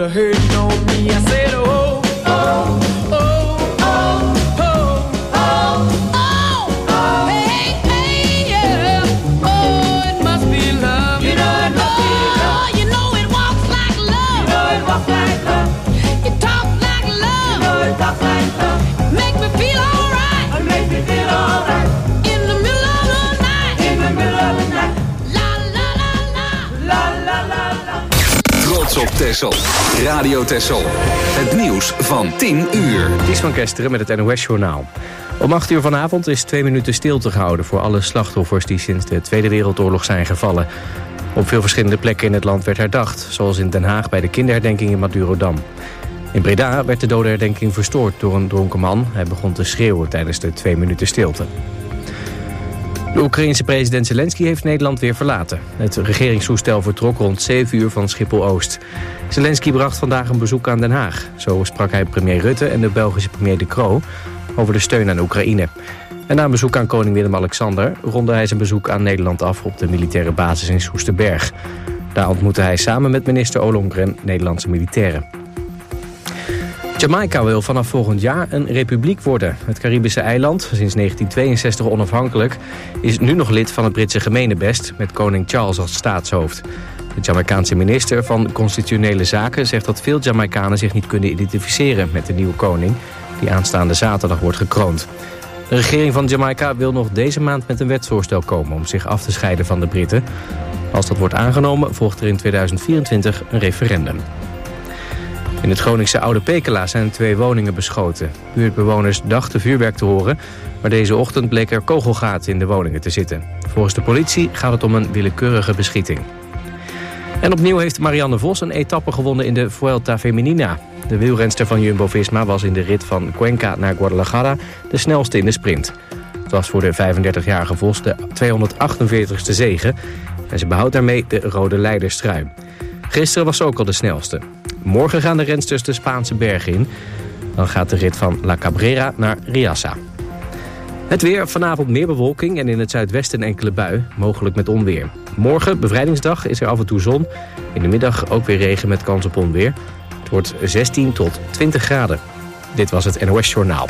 a hurting on me. I said, oh, oh, oh, oh, oh, oh, oh, oh, hey, hey, yeah. Oh, it must be love. You know it must be love. You know it walks like love. You know it walks like love. It talks like love. You know it talks like love. Make me feel alright. It makes me feel alright. In the middle of the night. In the middle of the night. La la la la. La la la la. Trots op Texel. Radio Texel. Het nieuws van 10 uur. Ties van Kesteren met het NOS-journaal. Om 8 uur vanavond is 2 minuten stilte gehouden voor alle slachtoffers die sinds de Tweede Wereldoorlog zijn gevallen. Op veel verschillende plekken in het land werd herdacht, zoals in Den Haag bij de kinderherdenking in Madurodam. In Breda werd de dodenherdenking verstoord door een dronken man. Hij begon te schreeuwen tijdens de 2 minuten stilte. De Oekraïense president Zelensky heeft Nederland weer verlaten. Het regeringstoestel vertrok rond 7 uur van Schiphol-Oost. Zelensky bracht vandaag een bezoek aan Den Haag. Zo sprak hij premier Rutte en de Belgische premier De Croo over de steun aan Oekraïne. En na een bezoek aan koning Willem-Alexander ronde hij zijn bezoek aan Nederland af op de militaire basis in Soesterberg. Daar ontmoette hij samen met minister Ollongren Nederlandse militairen. Jamaica wil vanaf volgend jaar een republiek worden. Het Caribische eiland, sinds 1962 onafhankelijk, is nu nog lid van het Britse gemeenebest met koning Charles als staatshoofd. De Jamaicaanse minister van Constitutionele Zaken zegt dat veel Jamaicanen zich niet kunnen identificeren met de nieuwe koning, die aanstaande zaterdag wordt gekroond. De regering van Jamaica wil nog deze maand met een wetsvoorstel komen om zich af te scheiden van de Britten. Als dat wordt aangenomen, volgt er in 2024 een referendum. In het Groningse Oude Pekela zijn 2 woningen beschoten. Buurtbewoners dachten vuurwerk te horen, maar deze ochtend bleken er kogelgaten in de woningen te zitten. Volgens de politie gaat het om een willekeurige beschieting. En opnieuw heeft Marianne Vos een etappe gewonnen in de Vuelta Femenina. De wielrenster van Jumbo-Visma was in de rit van Cuenca naar Guadalajara de snelste in de sprint. Het was voor de 35-jarige Vos de 248ste zege en ze behoudt daarmee de rode leiderstrui. Gisteren was ze ook al de snelste. Morgen gaan de rensters de Spaanse bergen in. Dan gaat de rit van La Cabrera naar Riassa. Het weer, vanavond meer bewolking en in het zuidwesten een enkele bui, mogelijk met onweer. Morgen, bevrijdingsdag, is er af en toe zon. In de middag ook weer regen met kans op onweer. Het wordt 16 tot 20 graden. Dit was het NOS Journaal.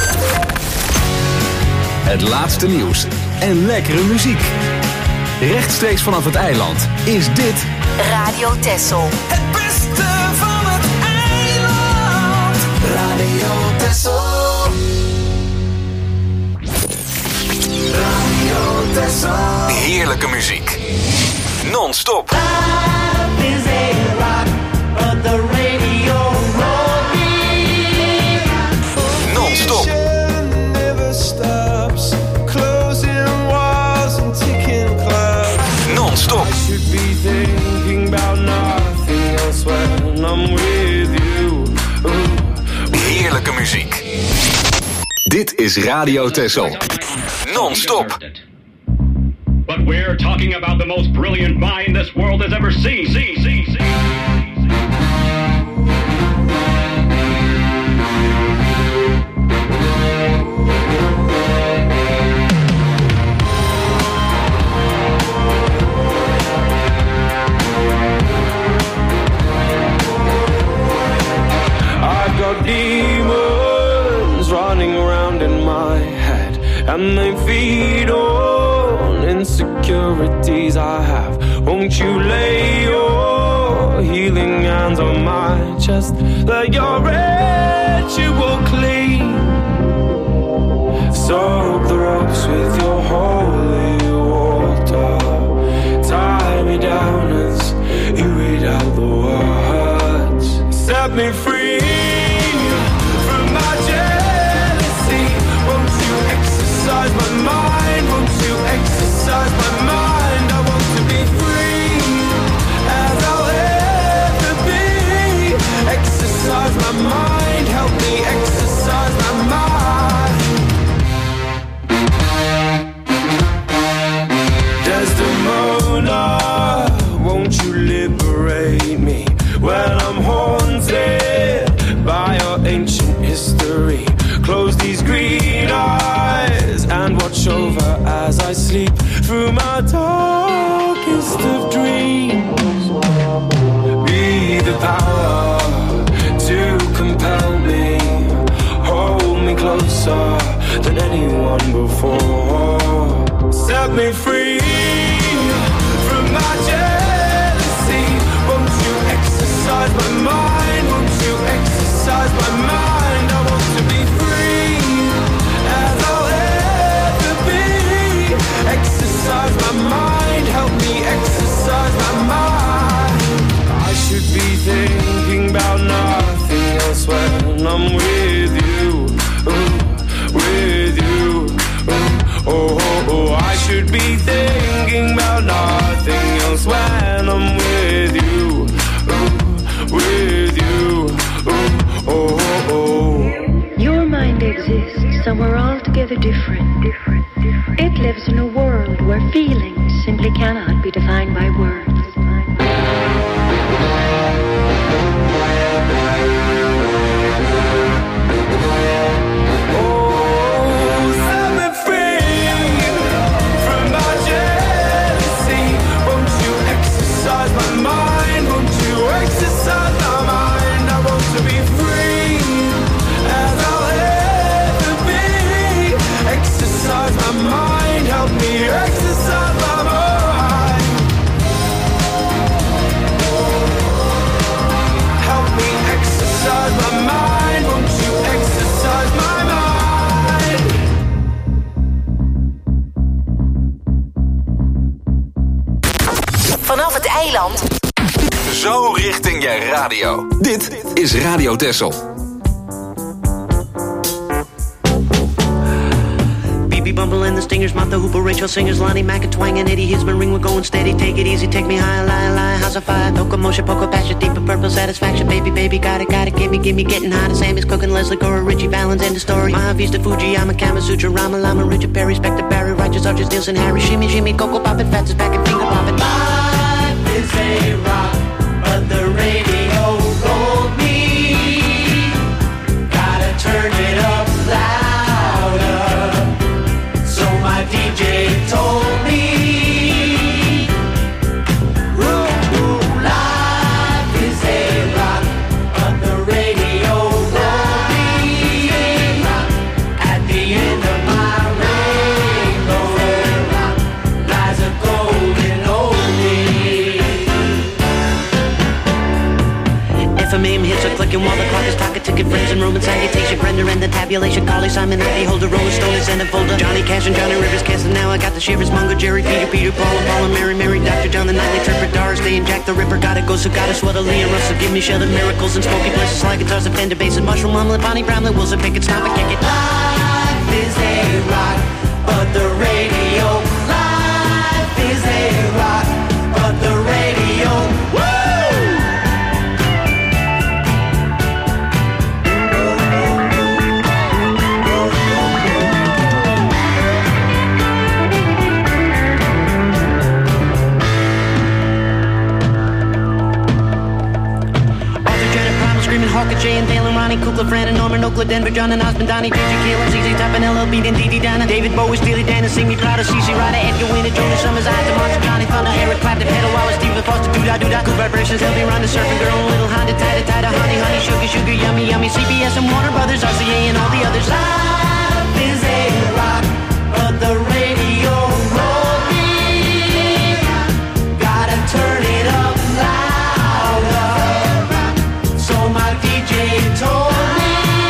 Het laatste nieuws en lekkere muziek. Rechtstreeks vanaf het eiland is dit Radio Texel. Het beste van het eiland. Radio Texel. Radio Texel. heerlijke muziek. Non-stop. Non-stop. Non-stop. Heerlijke muziek. Dit is Radio Texel. Non-stop. But we're talking about the most brilliant mind this world has ever seen. I've got demons running around in my head, and they feed on insecurities I have. Won't you lay your healing hands on my chest? Let your ritual clean. Soak the ropes with your holy water. Tie me down as you read out the words. Set me free from my jealousy. Won't you exercise my mind? Won't you exercise my mind? I want to be free as I'll ever be. Exercise my mind, help me exercise my closer than anyone before. Set me free from my jealousy. Won't you exercise my mind? Won't you exercise my mind? I want to be free as I'll ever be. Exercise my mind, help me exercise my mind. I should be thinking about nothing else when I'm with you, with you. Oh, oh, oh, I should be thinking about nothing else when I'm with you, with you. Oh, oh, oh. Your mind exists somewhere altogether different. It lives in a world where feelings simply cannot be defined by words. Vanaf het eiland. Zo richting je radio. Dit is Radio Texel. BB Bumble and the Stingers, Martha Hooper, Rachel Singers, Lonnie Mack and Twang and Eddie Hisman, ring, we're going steady, take it easy, take me high, lie, house of fire, locomotion, poker, passion, deeper purple satisfaction, baby, got it, gimme, getting hot, and Sammy's cooking, Leslie Gore, Richie Valens, end the story, Mahavista, Fuji, I'm a Kama Sutra, Rama Lama, Richard Perry, Spectre Barry, Righteous Arches, Nielsen, Harry, Shimmy, Coco Poppin', Fats is back and finger poppin'. Life is a rock, but the radio rolled me, gotta turn it up louder, so my DJ told me, life is a rock, but the radio rolled me, at the end of my rainbow, lies a golden oldie. FMAM hits are clicking while the clock is talking, ticket, friends and Roman salutation, Brenda and the tabulation, Carly, Simon, Ivy, Holder, Rolling Stone, and send a folder, Johnny Cash and Johnny Rivers, Casting, now I got the shivers, Mungo, Jerry, Peter, Paul, and Mary, Dr. John, the Nightly Tripper, Doris Day, and Jack the Ripper, gotta go, so gotta sweat, Lee and Russell, give me shelter, miracles, and smoky places, like guitars, and Fender basses, Mushroom, Mumlet, Bonnie Brownlee, Wilson, Pickett, stop and kick it. Life is a rock, but the radio, life is a rock, but the radio, woo! Hawker, Jay and Dale and Ronnie, Kukla, Fran and Norman, Oakland, Denver, John and Osmond, Donnie, JJ, Kayla, ZZ Top and LLB, then Dee Dee Donna, David Bowie, Steely Dan and Sing Me Proud of CC Ryder, Edgar Winter, Jonas Summers, Eyes, Monster, Johnny Thunder, Eric Clapton, Pedal Wallace, Stephen Foster, Doo-Dah, Good Vibrations, He'll Be Ronda, Surfing Girl, Little Honda, Tida, Honey, Sugar, Yummy, CBS and Warner Brothers, RCA and all the others. Life is a rock, but the radio rolled me, gotta turn it up louder, so my DJ told me,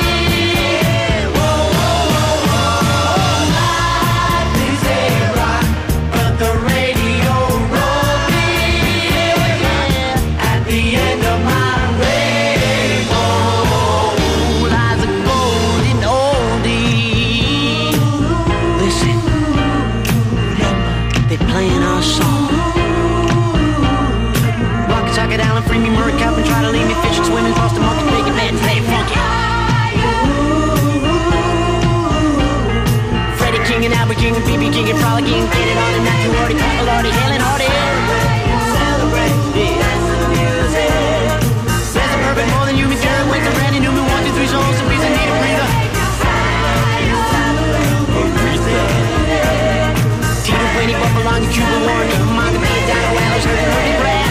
life is a rock, but the radio rolled me, at the end of my rainbow, lies a golden oldie. Listen, they playing our song. Rocket Socket, Allen, free me, Murray, Calvin, try to leave me, fishing, swimming, Boston, monkey, make it, man, play funky. Freddie King and Albert King and BB King and Frolicking, get it on and not too hardy, people hardy, hailing hardy. Celebrate this music. There's a perfect more than you, me, Jared, Winkler, Randy Newman, 1, 2, 3 songs, and reason need a breather. Tito, Queenie, Buffalo, Cuba, Warren, Manga, Dino, Alice, Herbie Brass.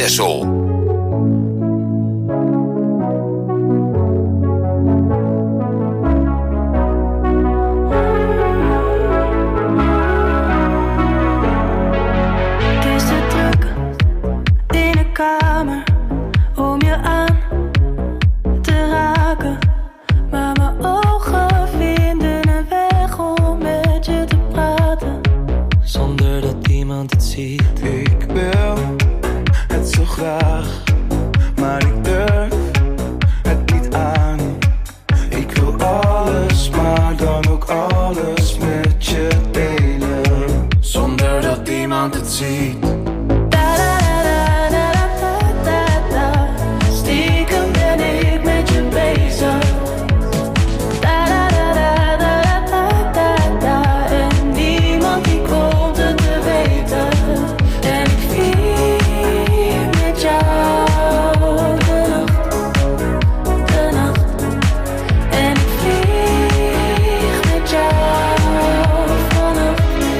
Texel. Ik wil het zo graag, maar ik durf het niet aan. Ik wil alles, maar dan ook alles met je delen, zonder dat iemand het ziet. Stiekem ben ik met je bezig. En niemand die komt het te weten. En ik vier met jou de nacht. En ik vlieg met jou vannacht.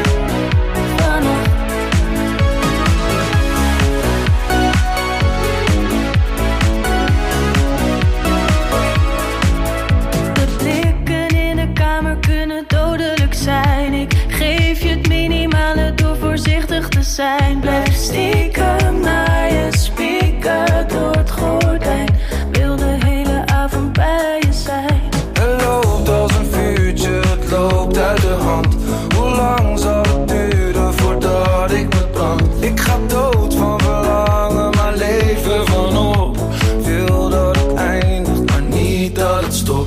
De blikken in de kamer kunnen dodelijk zijn. Ik geef je het minimale door voorzichtig te zijn. Blijf stiekem naar je spieken door het gordijn. Wil de hele avond bij je zijn. Het loopt als een vuurtje, het loopt uit de hand. Hoe lang zal het duren voordat ik me brand? Ik ga dood van verlangen, maar leven vanop. Wil dat het eindigt, maar niet dat het stopt.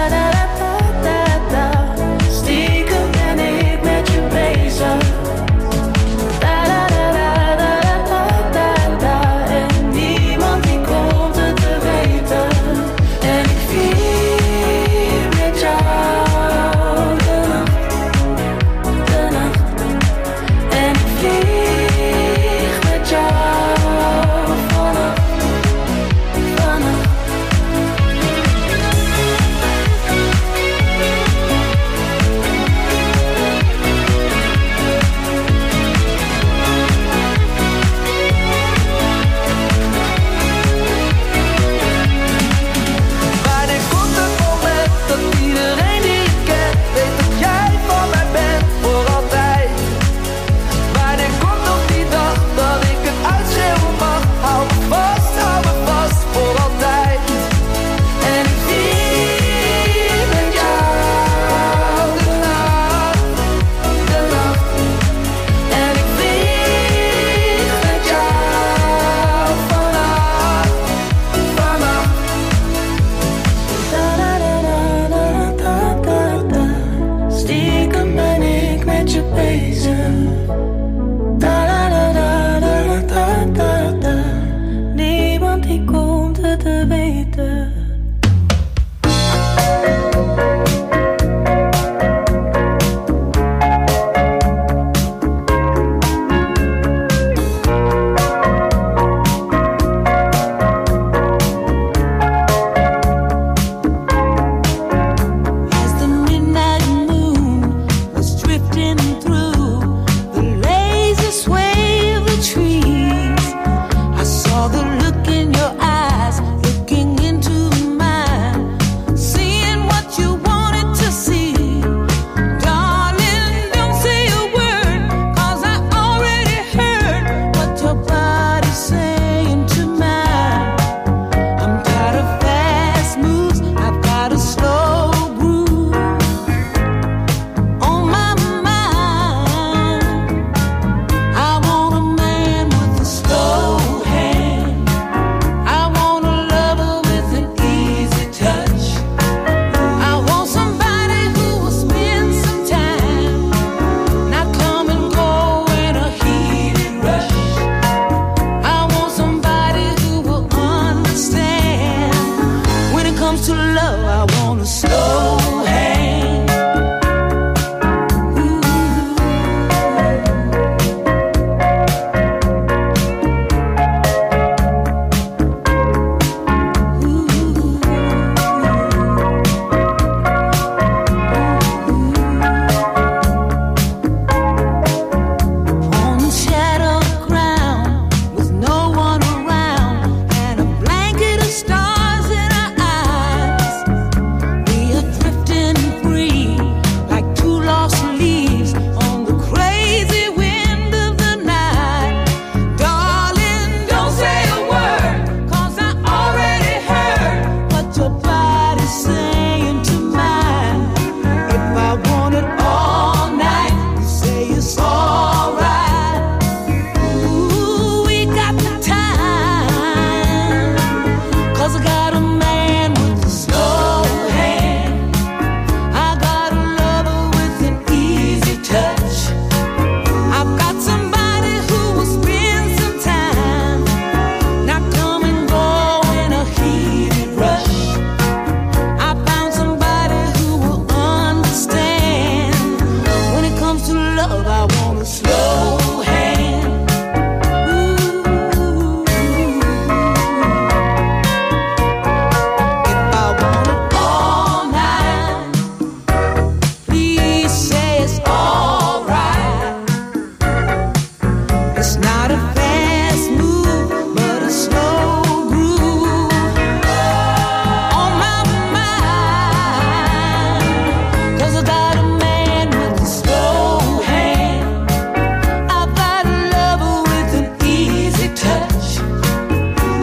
Stiekem ben ik met je bezig.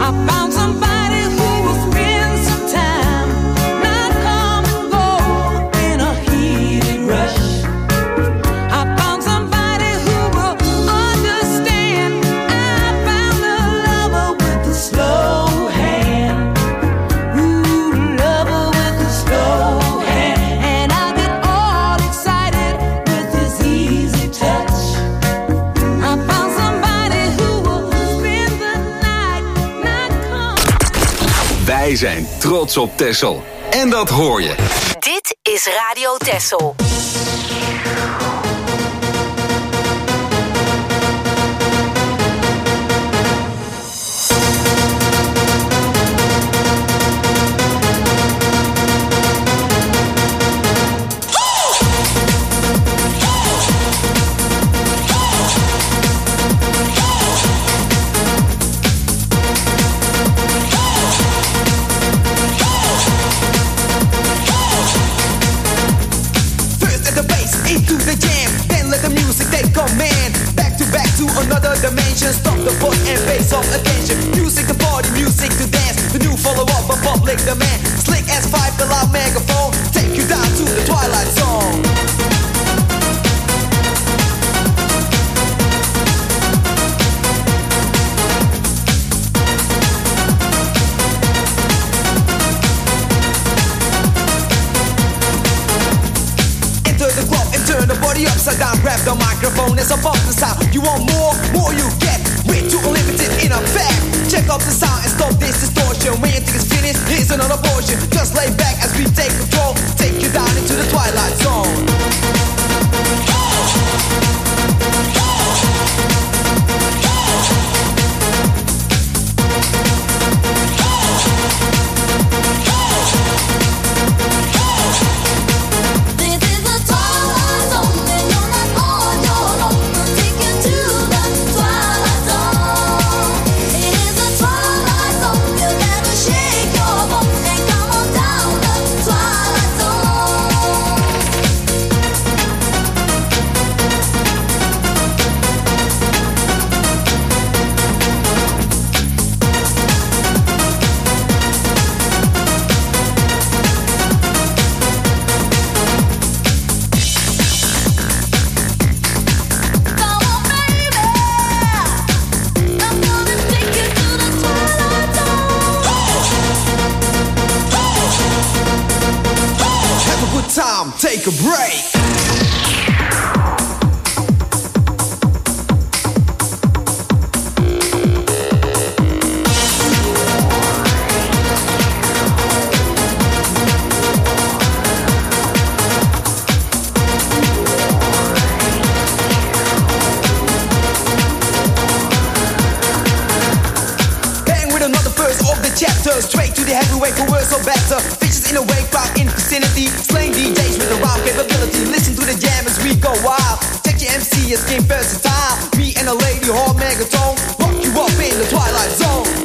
Wij zijn trots op Texel. En dat hoor je. Dit is Radio Texel. Another dimension, stop the foot and face off attention. Music to party, music to dance. The new follow-up of public demand. Slick S5, the loud megaphone. Take you down to the Twilight Zone. Enter the club and turn the body upside down. Grab the microphone, it's a bumping sound. You want more you get. Way too unlimited in effect. Check out the sound and stop this distortion. When you think it's finished, here's another portion. Just lay back as we take control. Take you down into the Twilight Zone. Take a break. Bang with another verse of the chapter. Straight to the heavyweight, who words are better. Bitches in a wake crowd in vicinity. Slaying DJs with around capability. Listen to the jam as we go wild. Check your MC as game versatile. Me and a lady hall megatone. Rock you up in the Twilight Zone.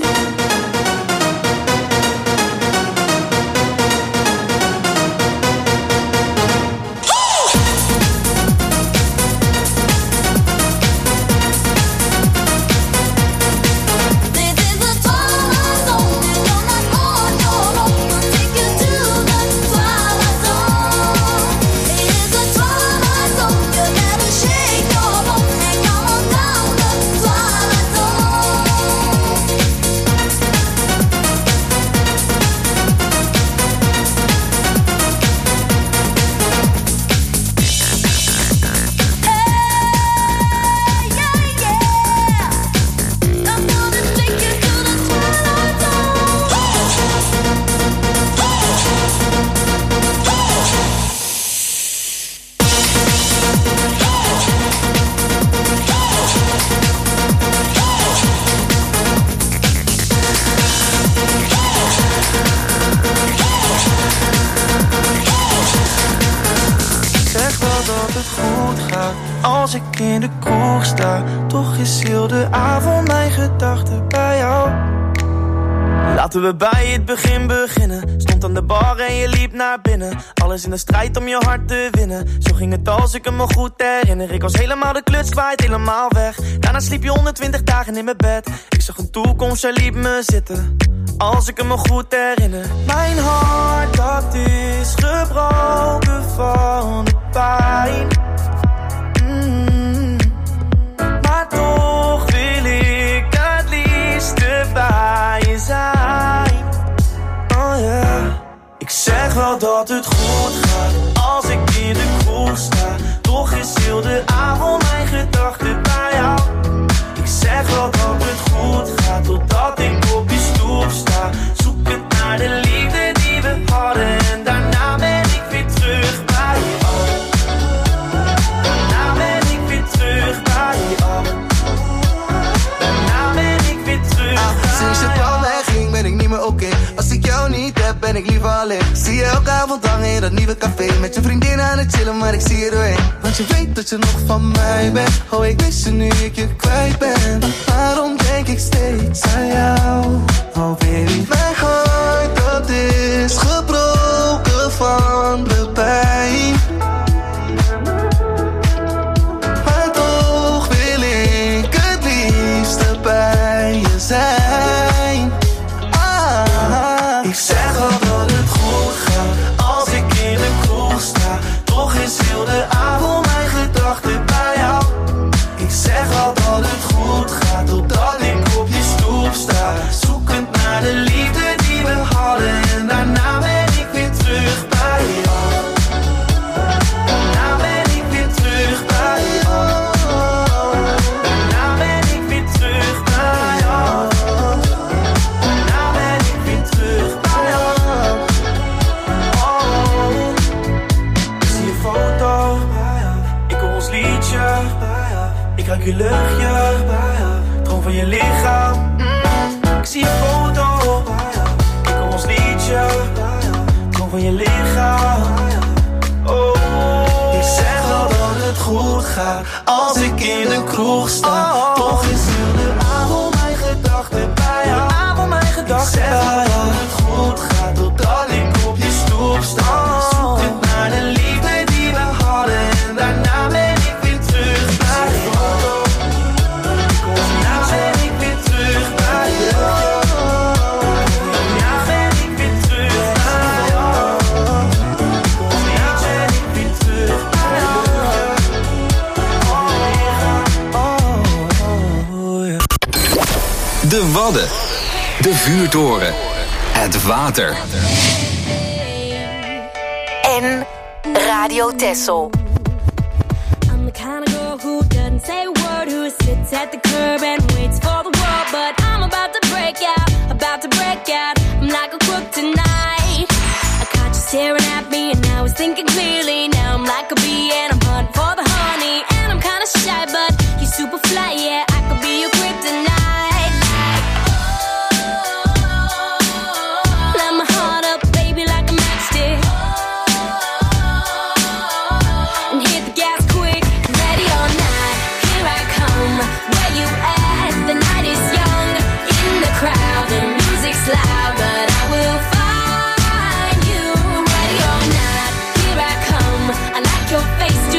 Als ik in de kroeg sta, toch is heel de avond mijn gedachten bij jou. Laten we bij het begin beginnen. Stond aan de bar en je liep naar binnen. Alles in de strijd om je hart te winnen. Zo ging het als ik me goed herinner. Ik was helemaal de kluts kwijt, helemaal weg. Daarna sliep je 120 dagen in mijn bed. Ik zag een toekomst, jij liep me zitten. Als ik me goed herinner. Mijn hart, dat is gebroken van de pijn. Maar toch wil ik het liefste bij je zijn. Oh yeah. Ik zeg wel dat het goed gaat als ik in de kroeg sta. Toch is heel de avond mijn gedachten bij jou. Ik zeg wel dat het goed gaat totdat ik op je stoep sta. Zoek het naar de liefde die we hadden en daarna ben ik weer terug bij jou. Daarna ben ik weer terug bij jou. Daarna ben ik weer terug bij jou. Sinds je van mij ging ben ik niet meer oké. Als ik jou niet heb ben ik liever alleen. Zie je elke avond hangen in dat nieuwe café. Met je vriendin aan het chillen maar ik zie je doorheen. Want je weet dat je nog van mij bent. Oh ik mis je nu ik je kwijt ben. Waarom denk ik steeds aan jou? Oh baby, mijn hart dat is gebroken van de pijn. Maar toch wil ik het liefste bij je zijn. Ik zeg wel dat het goed gaat als ik in de kroeg sta. Toch is heel de avond mijn gedachten bij jou. Ik zeg wel dat het goed gaat totdat ik op je stoep sta. Zoekend naar de liefde die we hadden en daarna ben ik weer terug bij jou. Daarna ben ik weer terug bij jou. Daarna ben ik weer terug bij jou. Daarna ben ik weer terug bij jou. Oh. Ik zie je foto, ik hoor ons liedje. Ik ruik je luchtje, droom van je lichaam. Ik zie je foto, ik hoor ons liedje. Droom van je lichaam. Oh. Ik zeg wel dat het goed gaat als ik in de kroeg sta. Toch is heel de avond mijn gedachten bij jou. Ik zeg wel dat het goed gaat totdat ik op je stoep sta. Zoekend naar de liefde die we hadden en daarna ben ik weer terug bij jou. Daarna ben ik weer terug bij jou. Daarna ben ik weer terug bij jou. Daarna ben ik weer terug bij jou. Oh, yeah. De Wadden. De vuurtoren. Het water. En Radio Texel. I'm the kind of girl who doesn't say a word, who sits at the curb and waits for the world. But I'm about to break out, about to break out. I'm like a crook tonight. I caught you staring at me and I was thinking clearly. Now I'm like a bee and I'm hunting for the honey. And I'm kinda shy but you're super fly, yeah. I could be your kryptonite. Loud, but I will find you. Ready or not, here I come. I like your face.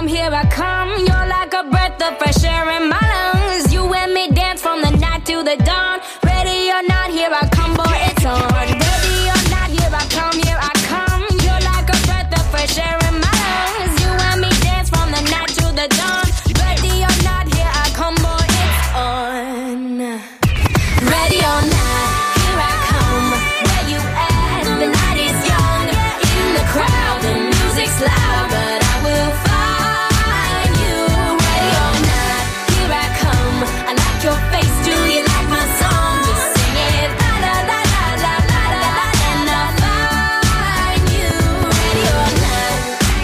come, here I come. You're like a breath of fresh air in my lungs. You and me dance from the night to the dawn. Ready or not, here I come, boy, it's on. Ready or not, here I come, here I come. You're like a breath of fresh air in my lungs. You and me dance from the night to the dawn. Ready or not, here I come, boy, it's on. Ready or not, here I come. Where you at? The night is young. In the crowd, the music's loud, but I will find you. Ready or not, here I come. I like your face, do you like my song? Just sing it, la la la la la la la la, and I'll find you. Ready or not,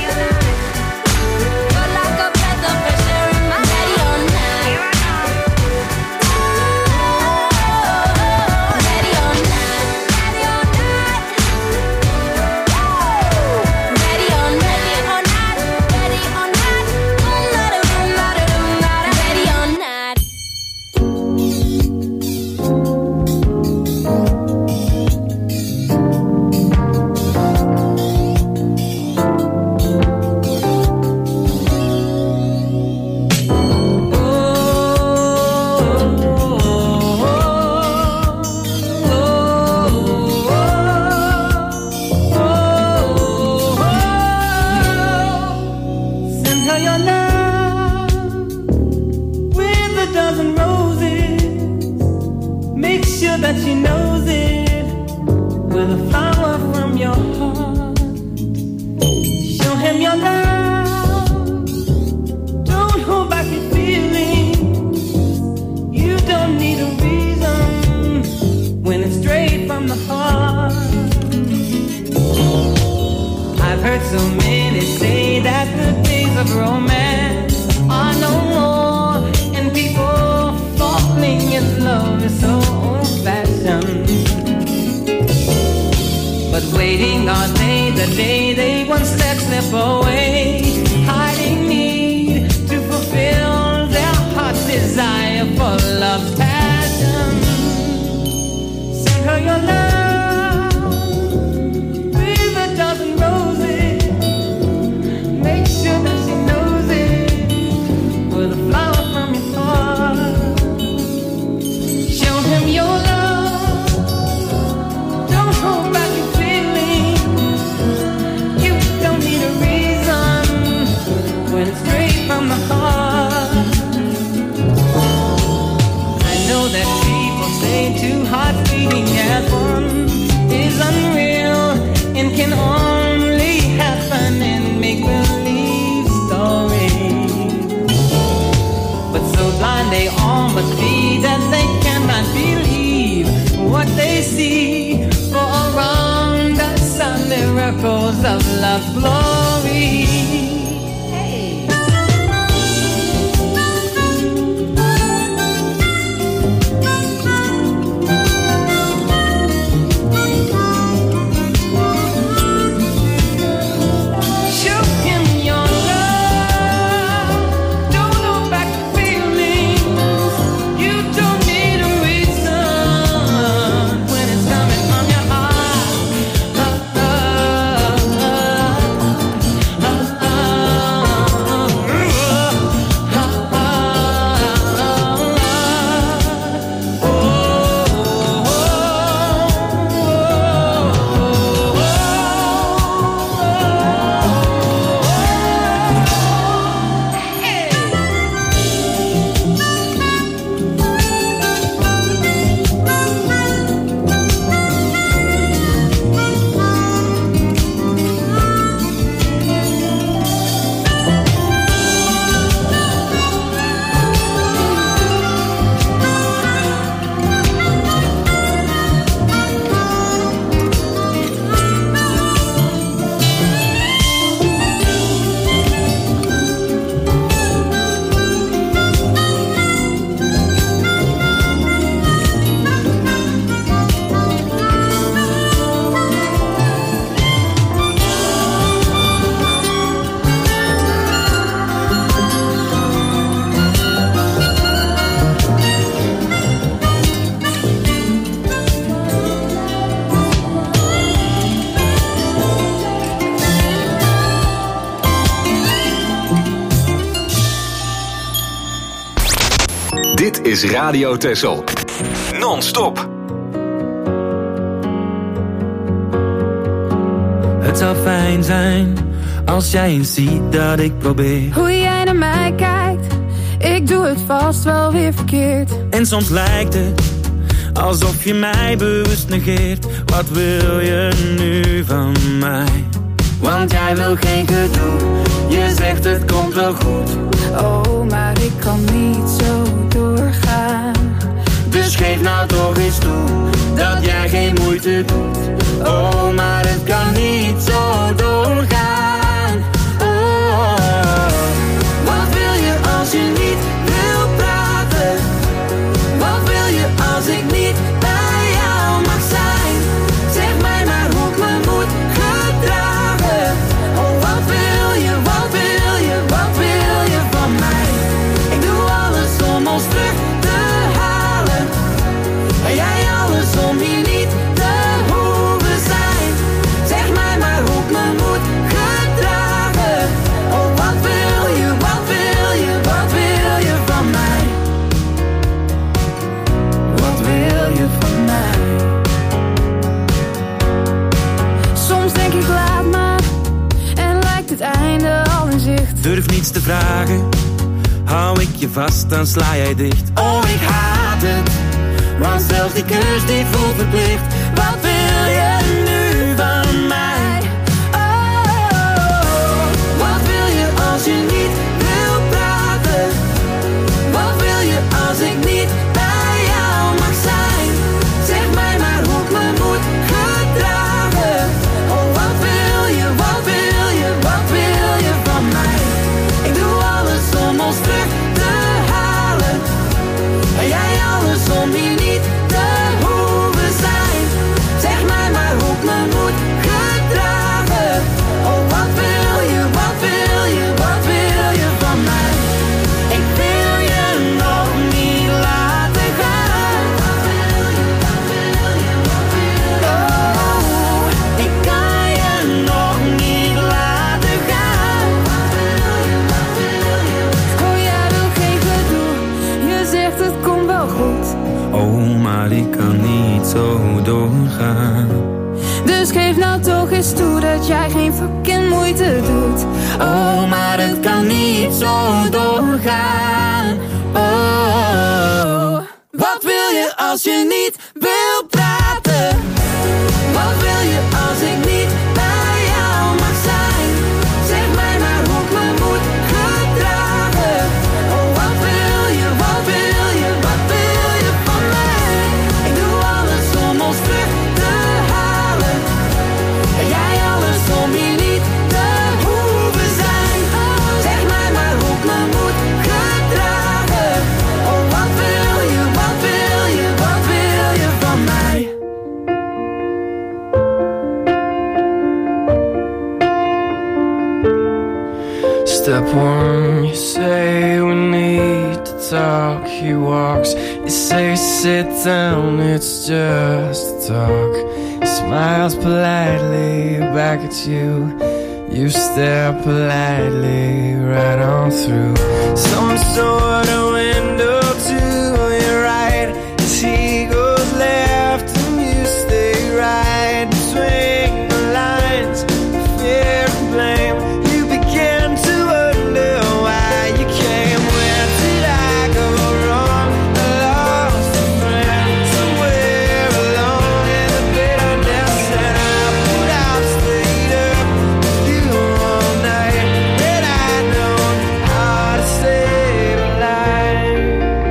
you're like a breath of fresh air in my. Ready or not, ready or not, ready or not, ready or not, ready or not, ready or not, ready or not. Send her your love with a dozen roses. Make sure that she knows it with a flower from your heart. Show him your love. Don't hold back your feelings. You don't need a reason when it's straight from the heart. I've heard so many say that the days of romance are no more, and people falling in love is so old-fashioned. But waiting all day, the day they once let slip away, hiding need to fulfill their heart's desire for love's passion. Send her your love with a dozen roses. Make sure that she knows it with a flower from your heart. Show him your love. Don't hold back your feelings. You don't need a reason when it's straight from the heart. I know that people say two hearts beating as one is unreal and can only happen in make-believe stories. But so blind they all must be that they cannot believe what they see. For around us are miracles of love's glory. Show him your love. Don't hold back your feelings. You don't need a reason when it's coming from your heart. Dit is Radio Texel. Non-stop. Het zou fijn zijn als jij eens ziet dat ik probeer. Hoe jij naar mij kijkt, ik doe het vast wel weer verkeerd. En soms lijkt het alsof je mij bewust negeert. Wat wil je nu van mij? Want jij wil geen gedoe, je zegt het komt wel goed. Oh, maar ik kan niet zo doorgaan. Dus geef nou toch eens toe dat jij geen moeite doet. Oh, maar het kan niet zo doorgaan. Oh, wat wil je als je niet wil praten? Wat wil je als ik niet bij jou mag zijn? Zeg mij maar hoe ik me moet gedragen. Oh, wat wil je, wat wil je, wat wil je van mij? Ik doe alles om ons terug te halen. En jij alles om hier niet te hoeven zijn. Zeg mij maar hoe ik me moet gedragen. Oh, wat wil je, wat wil je, wat wil je van mij? Wat wil je van mij? Soms denk ik laat maar, en lijkt het einde al in zicht. Durf niets te vragen, hou ik je vast, dan sla jij dicht. Oh, ik haat het, want zelfs die kus die voelt verplicht. Wat wil je nu van mij? Oh, wat wil je als je niet wil praten? Wat wil je als ik niet bij jou mag zijn? Zeg mij maar hoe ik me moet gedragen. Oh, wat wil je, wat wil je, wat wil je van mij? Ik doe alles om ons terug te halen. En jij alles om hier niet te hoeven zijn. Zeg mij maar hoe ik me moet gedragen. Oh, wat wil je, wat wil je, wat wil je van mij? Ik wil je nog niet laten gaan. Wat wil je, wat wil je, wat wil je? Oh, ik kan je nog niet laten gaan. Wat wil je, wat wil je? Oh, jij wil geen gedoe, je zegt het komt wel goed. Oh, maar ik kan niet zo doorgaan. Dus geef nou toch eens toe dat jij geen fucking moeite doet. Oh, maar het kan niet zo doorgaan. Oh, wat wil je als je niet wil praten? Wat wil je als ik niet bij jou mag zijn? Zeg mij maar hoe ik me moet gedragen. Oh, wat wil je, wat wil je, wat wil je van mij? Ik doe alles om ons terug te halen. En jij alles om hier niet te hoeven zijn. Zeg mij maar hoe ik me moet gedragen. Oh, wat wil je, wat wil je, wat wil je van mij? Step one, you say we need to talk. He walks, you say sit down, it's just a talk. He smiles politely back at you. You stare politely right on through some sort of window to your right. As he goes left and you stay right between the lines of fear and blame. You begin to wonder why you came. Where did I go wrong? I lost a friend somewhere alone in the bitterness, and I put out, stayed up with you all night. Had I known how to save a life.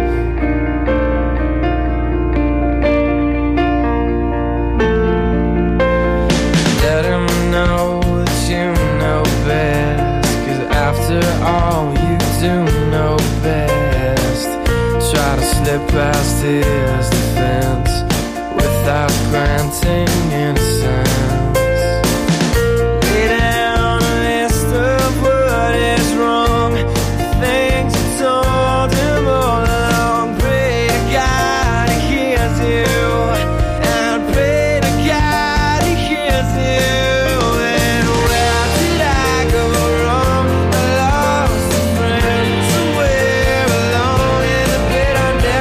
Let him know that you know best, 'cause after all you do know best. Try to slip past his defense without granting innocence. Lay down a list of what is wrong, the things you told him all along. Pray to God he hears you, and pray to God he hears you. And where did I go wrong? I lost a friend somewhere alone in the bitterness.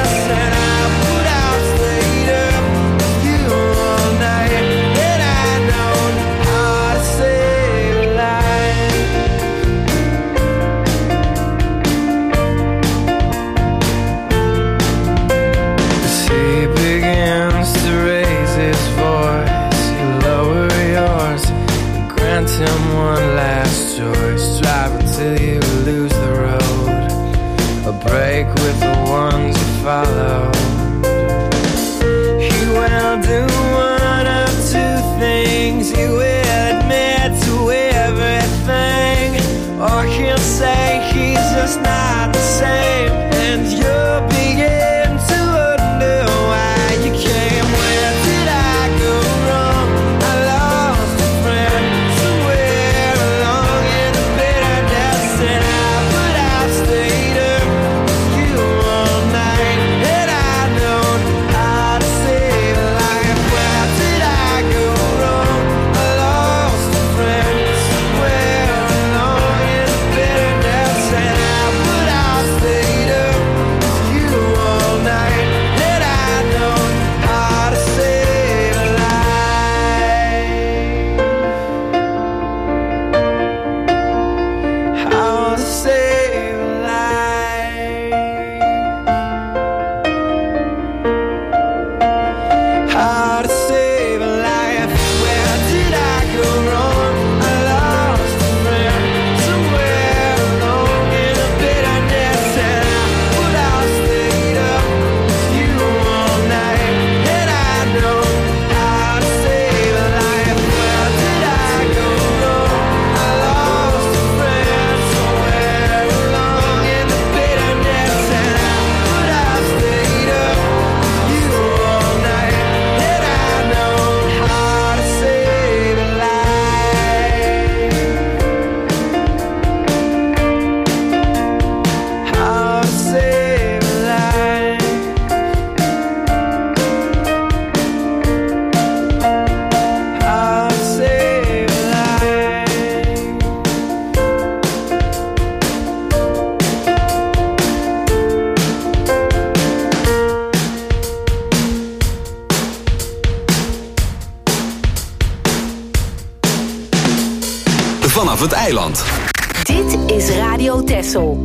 vanaf het eiland. Dit is Radio Texel.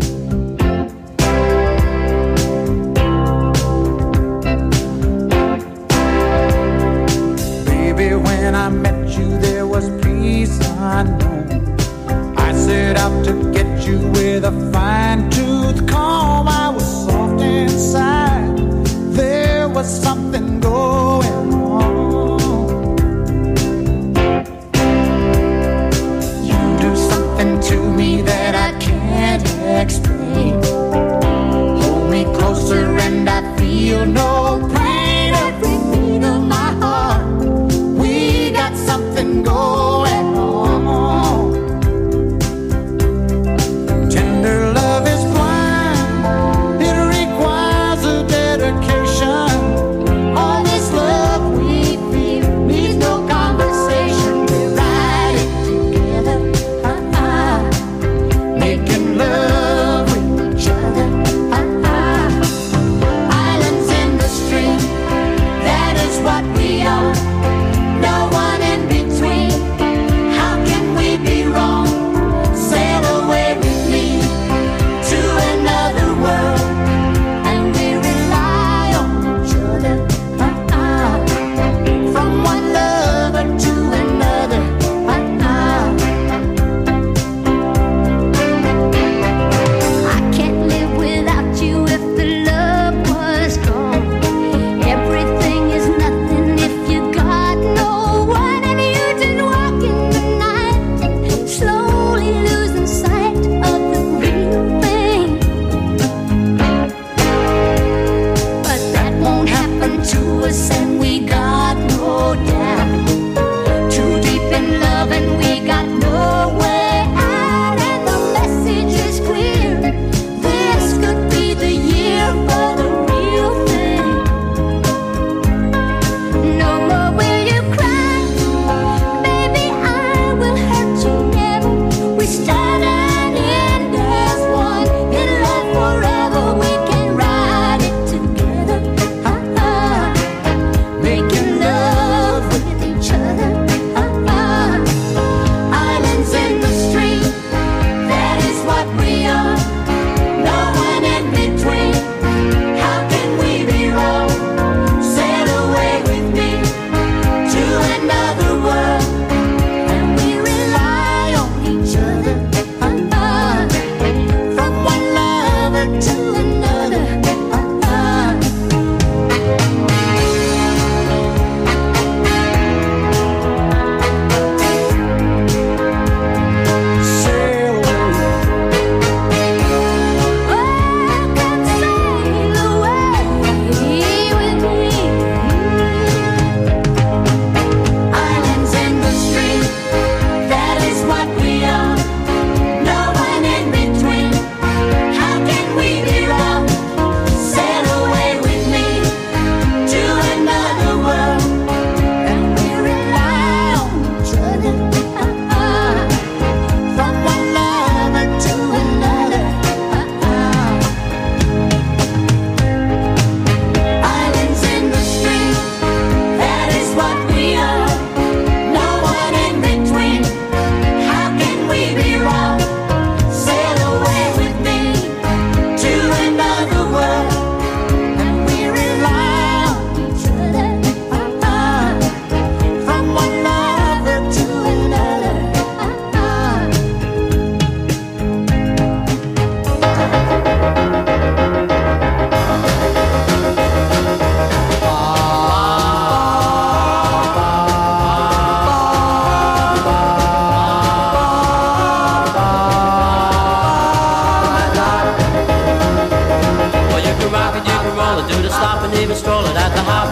Baby, when I met you, there was peace unknown. I set out to get you with a fine-tooth comb. I was soft inside. There was something going on. You do something to me that I can't explain. Hold me closer and I feel no pain. Every beat of my heart, we got something going on. Tender love is blind, it requires a dedication. All this love we feel needs no conversation. We ride it together, making love with each other. Islands in the stream, that is what we are. No one in between. How can we be wrong? Sail away with me to another world, and we rely on each other. From one lover to another. I can't live without you if the love was gone. Everything is nothing if you got no one, and you just walk in the night, slowly losing sight of the real thing. But that won't happen to us, and we got no doubt. Too deep in love, and we got no way out, and the message is clear. This could be the year for the real thing. No more will you cry, baby, I will hurt you never. We start and end as one, in love forever. We can ride it together, making love with each other. Islands in the stream, that is what we are. No one in between. How can we be wrong? Sail away with me to another world, and we rely on each other. From one lover to another. Sail away. Oh, come sail away with me. Islands in the stream, that is what we are. No one in between. How can we be wrong? Sail away with me to another world, and we rely on each other. From one lover to another. Islands in the stream, that is what we are. No one in between. How can we be wrong? Sail away with me to another world, and we rely on each other. From one lover to another. Well, you can rock it, you can roll it, do the stop and even stroll it at the hop.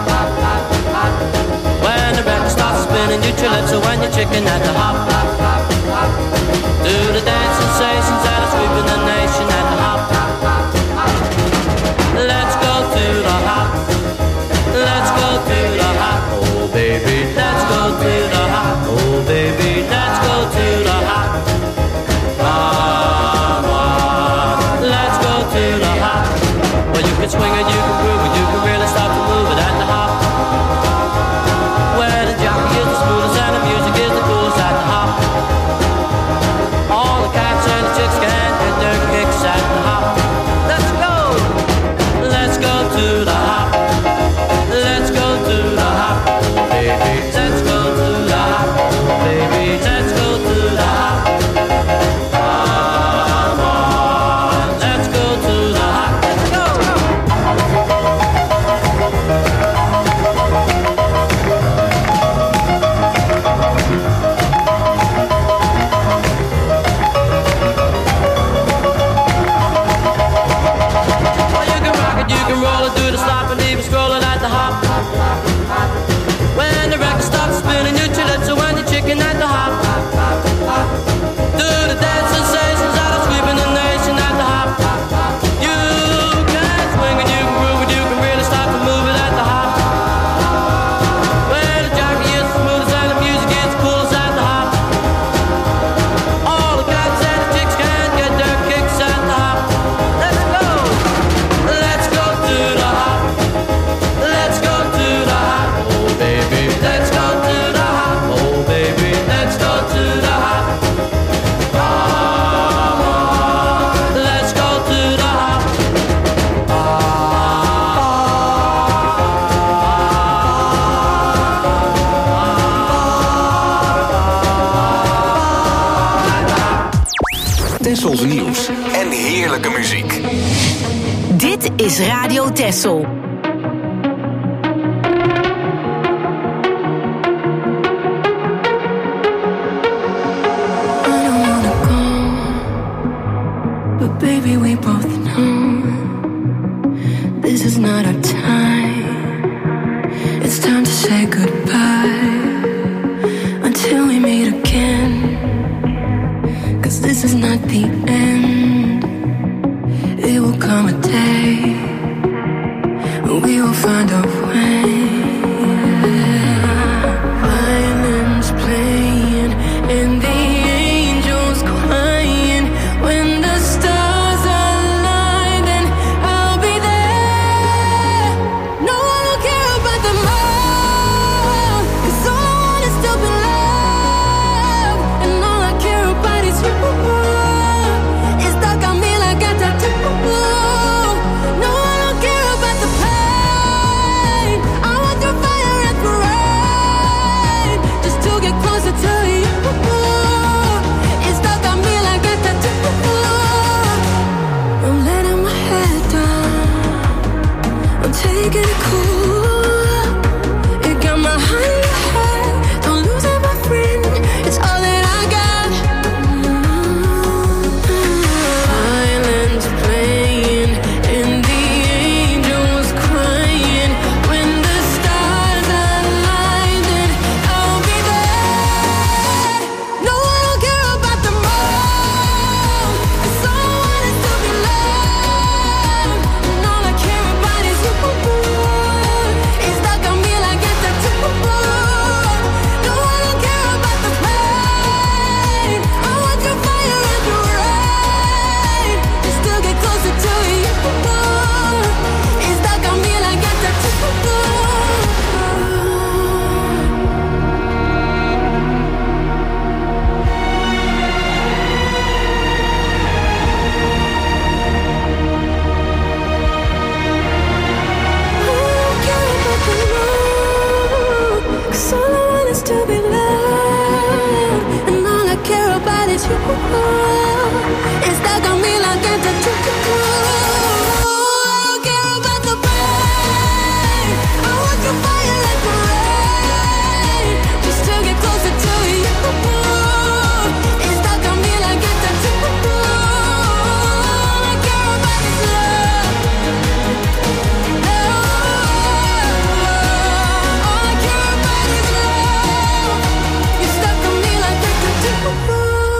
When the record starts spinning, you chill it, so when you're chicken at the hop. Do the dance sensations that are sweeping the nation at the hop. Let's go to the hop. Let's go to the hop. Oh baby, let's go to the hop. Oh baby, let's go to the hop. Let's go to the hop. Well, you can swing it, you can groove it, you can really start to move it at the hop. Where the jockey is the smoothest and the music is the coolest at the hop. Interessante nieuws en heerlijke muziek. Dit is Radio Texel. But baby, we both know this is not our time. It's time to say goodbye until we meet again. 'Cause this is not the end. It will come a day when we will find our way. Violins playing and the angels crying. When the stars align, then I'll be there. No one will care about the more, 'cause all I want is to be loved, and all I care about is you. It's stuck on me like a tattoo. No one will care about the pain. I want through fire and through rain, just to get closer to you. It's stuck on me like a tattoo. I'm letting my head down. I'm taking it cool. It got my heart in your head. Don't lose it, my friend. It's all that I got. Violins playing and the angels crying. When the stars align, then I'll be there. No one will care about the more, 'cause all I want is to be loved, and all I care about is you. It's stuck on me like a tattoo. No one will care about the pain. I want your fire and your rain, just to get closer to you. It's stuck on me like a tattoo. Cause all I want is to be loved, and all I care about is you. It's stuck on me like a tattoo. I don't care about the pain. I want your fire like the rain, just to get closer to you. It's stuck on me like a tattoo. All I care about is love. All I care about is love. You're stuck on me like a tattoo.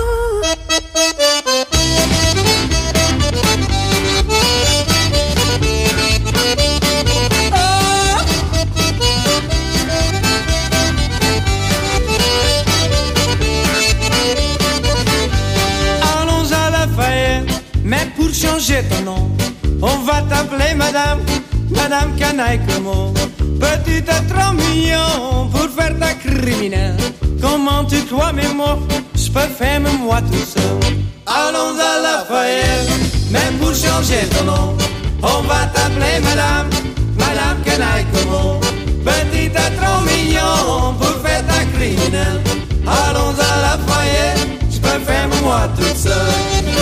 Allons à Lafayette, mais pour changer ton nom, on va t'appeler Madame, Madame Canaille Como. Petit à 3 millions pour faire ta criminelle. Comment tu crois mes mots, je peux faire même moi tout seul. Allons à Lafayette, mais pour changer ton nom, on va t'appeler Madame, Madame Canaille Como. Petit à 3 millions pour faire ta criminelle. Allons à Lafayette, je peux faire moi toute seule.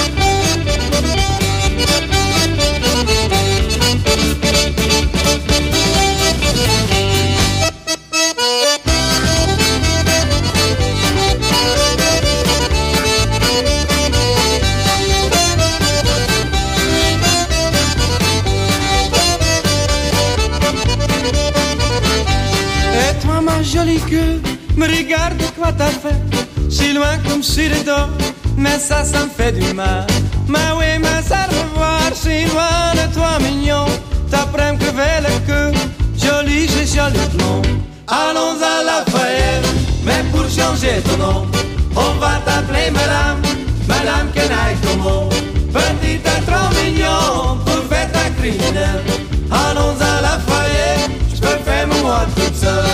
Et toi ma jolie queue, me regarde quoi t'as fait. Si loin comme sur le dos, mais ça me fait du mal. Mais oui, mais à revoir, si loin de toi mignon. T'apprends que vers le cœur, joli, j'ai joli blond. Allons à Lafayette, mais pour changer ton nom, on va t'appeler Madame, Madame Canaille Como. Petite à 3 millions pour faire ta criminelle. Allons à Lafayette, je peux faire moi toute seule.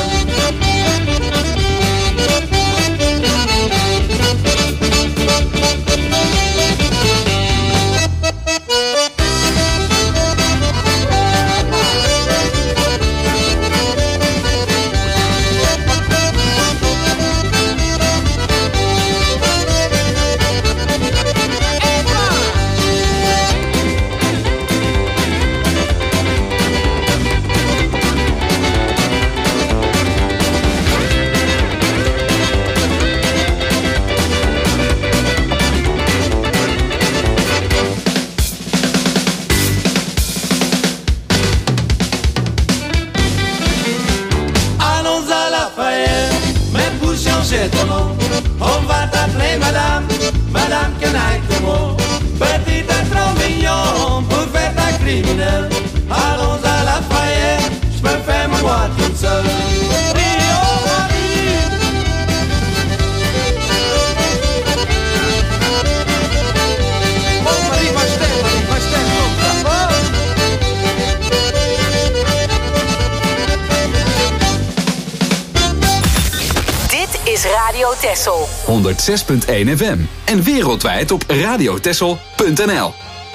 Radio Texel. 106.1 FM. En wereldwijd op radiotexel.nl.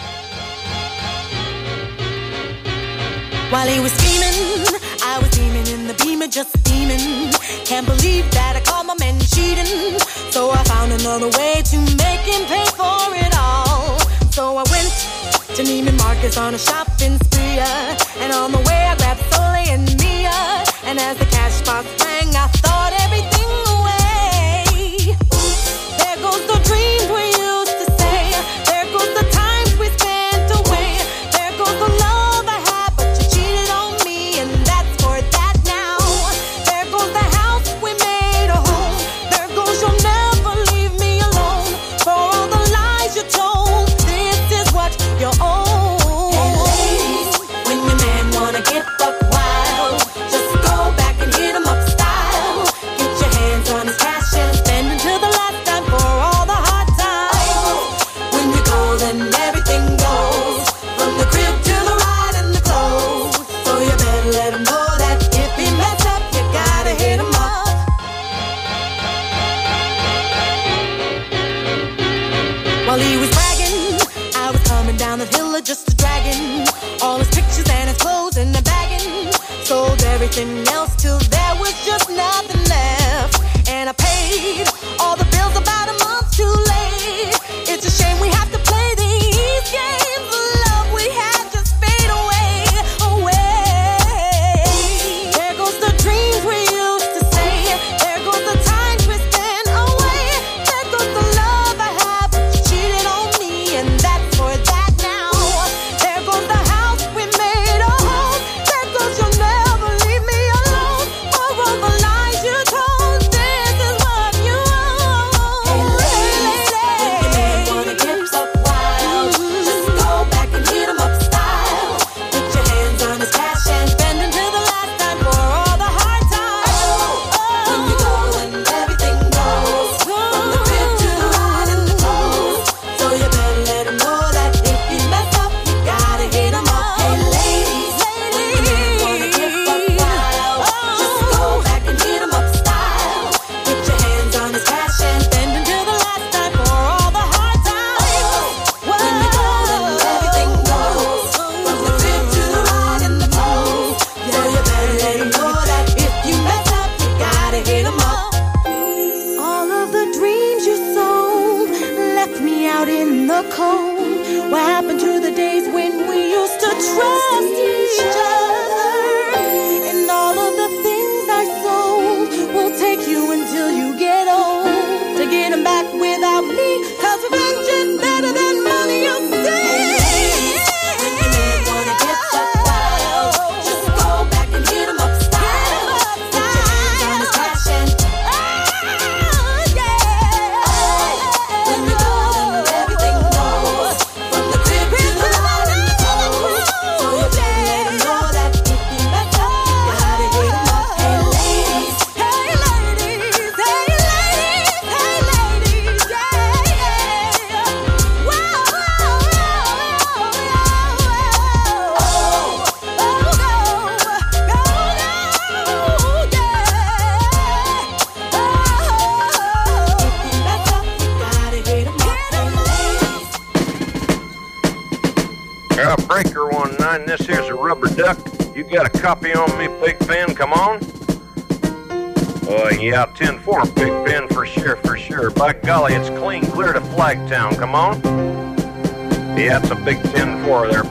While he was scheming, I was beaming in the beamer, just steaming. Can't believe that I caught my man cheating. So I found another way to make him pay for it all. So I went to Neiman Marcus on a shopping spree. And on the way I grabbed Soleil and Mia. And as the cash box rang, I thought everything away. There goes the dreams we used to say. There goes the times we spent away. There goes the love I had, but you cheated on me, and that's for that now. There goes the house we made a home. There goes you'll never leave me alone. For all the lies you told, this is what you own. Hey ladies, when your man wanna get buck wild, just go back and hit him up style. Get your hands on his cash and spend until the last time for all the hard times. When you go, then everything goes, from the crib to the ride and the clothes. So you better let him know that if he mess up, you gotta hit him up. While he was bragging, I was coming down the hill of just a dragon. All his pictures and his clothes in the bagging. Sold everything else till there was just nothing left. And I paid all the bills about a month too late. It's a shame we have to play these games. The love we had just fade away, away. There goes the dreams we used to say. There goes the times we spent away. There goes the love I had, but you cheated on me, and that's for that now. There goes the house we made a home. There goes you'll never leave me alone. For all the lies you told, this is what you own. Hey ladies, when your man wanna get buck wild, just go back and hit him up style. Put your hands on his cash and spend until the last time for all the hard times. When you go and everything goes, from the crib to the ride and the clothes. So you better let him know that if he mess up, you gotta hit him up. Hey ladies, when your man wanna get buck wild, just go back and hit him up style. Put your hands on his cash and spend until the last time for all the hard times. When you go and everything goes, from the crib to the ride and the clothes. So you better let him know that if you mess up, you gotta hit him up. All of the dreams you sold left me out in the cold. What happened to the days when we used to trust each other? And all of the things I sold will take you until you get old to get them back without me. 'Cause revenge is better than money, you say. When your man wanna get buck wild, just go back and hit him up style. Put your hands on his cash and when you go, then everything goes, from the crib to the ride and the clothes. So you better let him know that if he mess up, you gotta hit him up. Hey ladies, hey ladies, hey ladies, hey ladies, yeah. Wow, Breaker 19, this here's a rubber duck. You got a copy on me, Big Ben? Come on. Yeah, 10-4, Big Ben, for sure. By golly, it's clean clear to Flagtown. Come on. Yeah, it's a big 10-4 there,